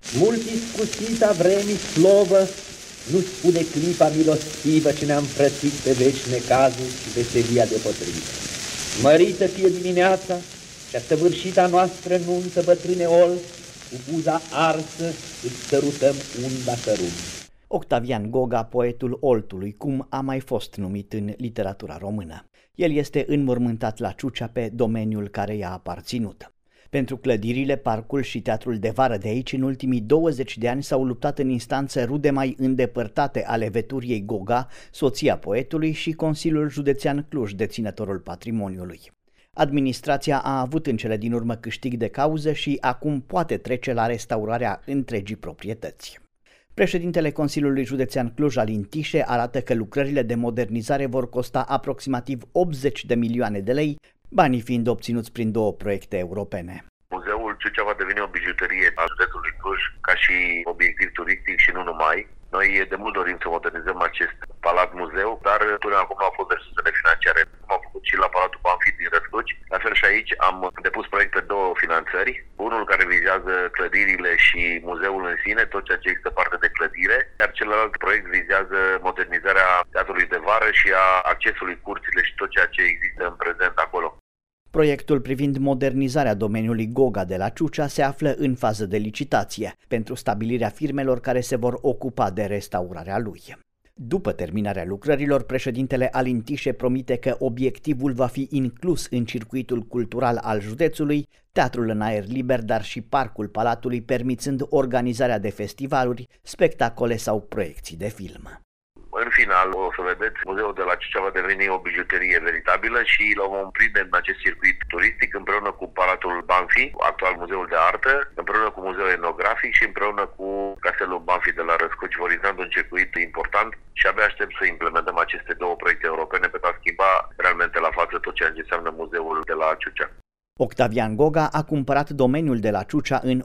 Mult iscusita vremii slovă, nu spune clipa milostivă ce ne-a împrățit pe veci necazul și veselia depotrivă. Mărită fie dimineața și-a săvârșita noastră nuntă, bătrâne ol, cu buza arsă îți sărutăm unda cărunt. Octavian Goga, poetul Oltului, cum a mai fost numit în literatura română. El este înmormântat la Ciucea, pe domeniul care i-a aparținut. Pentru clădirile, parcul și teatrul de vară de aici, în ultimii 20 de ani s-au luptat în instanțe rude mai îndepărtate ale Veturiei Goga, soția poetului, și Consiliul Județean Cluj, deținătorul patrimoniului. Administrația a avut în cele din urmă câștig de cauză și acum poate trece la restaurarea întregii proprietăți. Președintele Consiliului Județean Cluj, Alin Tișe, arată că lucrările de modernizare vor costa aproximativ 80 de milioane de lei, banii fiind obținuți prin 2 proiecte europene. Muzeul Ciucea va deveni o bijuterie a județului Cluj ca și obiectiv turistic și nu numai. Noi de mult dorim să modernizăm acest palat muzeu, dar până acum au fost resursele financiare. Cum am făcut și la Palatul Banfi din Răscuci, la fel și aici am depus proiect pe 2 finanțări. Unul care vizează clădirile și muzeul în sine, tot ceea ce există parte de clădire, iar celălalt proiect vizează modernizarea teatrului de vară și a accesului curțile și tot ceea ce există în prezent acolo. Proiectul privind modernizarea domeniului Goga de la Ciucea se află în fază de licitație pentru stabilirea firmelor care se vor ocupa de restaurarea lui. După terminarea lucrărilor, președintele Alin Tișe promite că obiectivul va fi inclus în circuitul cultural al județului, teatrul în aer liber, dar și parcul palatului, permițând organizarea de festivaluri, spectacole sau proiecții de film. În final, o să vedeți, muzeul de la Ciucea va deveni o bijuterie veritabilă și îl vom prinde în acest circuit turistic împreună cu Palatul Banfi, actual Muzeul de Artă, împreună cu Muzeul Etnografic și împreună cu Castelul Banfi de la Răscuci, vorizând un circuit important, și abia aștept să implementăm aceste 2 proiecte europene pentru a schimba realmente la față tot ceea ce înseamnă muzeul de la Ciucea. Octavian Goga a cumpărat domeniul de la Ciucea în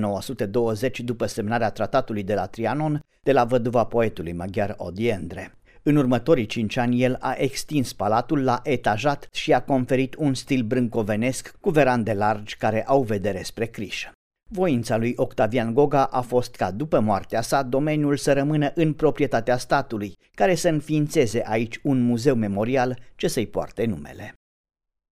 1920 după semnarea tratatului de la Trianon de la văduva poetului maghiar Odi Endre. În următorii 5 ani el a extins palatul, l-a etajat și a conferit un stil brâncovenesc cu verande largi care au vedere spre Criș. Voința lui Octavian Goga a fost ca după moartea sa domeniul să rămână în proprietatea statului, care să înființeze aici un muzeu memorial ce să-i poarte numele.